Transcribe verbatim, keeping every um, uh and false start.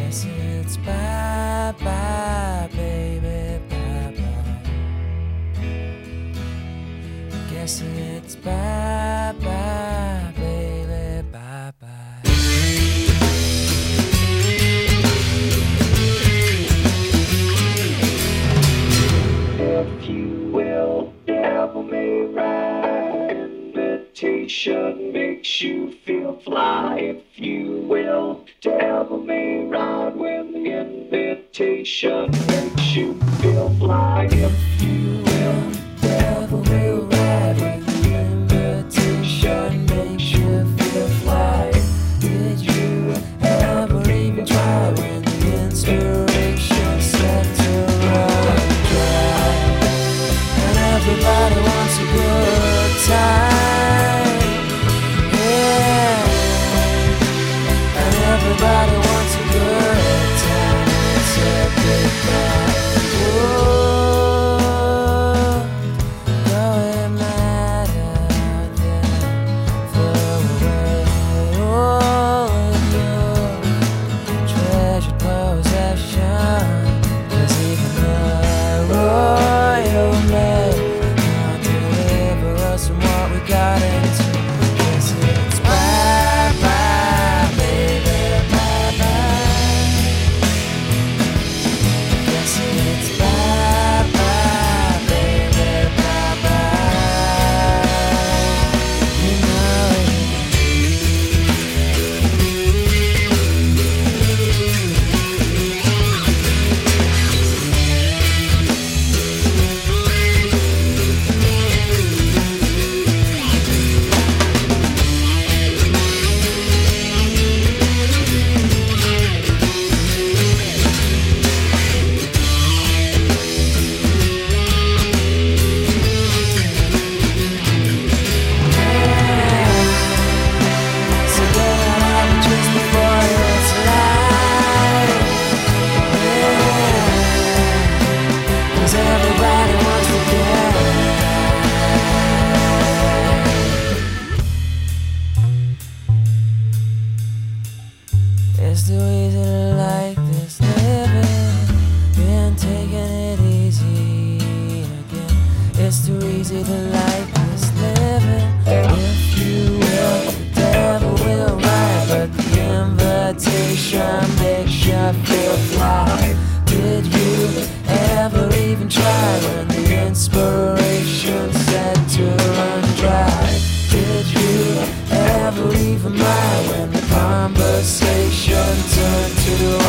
Guess it's bye bye, baby, bye bye. Guess it's bye bye, baby, bye bye. If you will, devil may ride. Invitation makes you feel fly. If you will, devil may ride when the invitation makes you feel fly. If you will, devil may ride when the invitation makes you feel fly. Did you ever even try when the inspiration set to run dry? And everybody wants a good time, yeah. And everybody wants a good time. It's a big bad. Whoa, going mad out there. Throw away all of your treasured possession. 'Cause even the royal mail can't deliver us from what we got into. 'Cause it's bye bye, baby, bye bye. Guess it's bye bye, baby, bye bye. You know it. So get out just before it's light, yeah. 'Cause everybody wants to get it. It's too easy to like this living, been taking it easy again. It's too easy to like this living. If you will, the devil will ride, but the invitation makes you feel fly. Did you ever even try when the inspiration said to run dry? Did you ever even mind when the conversation turned to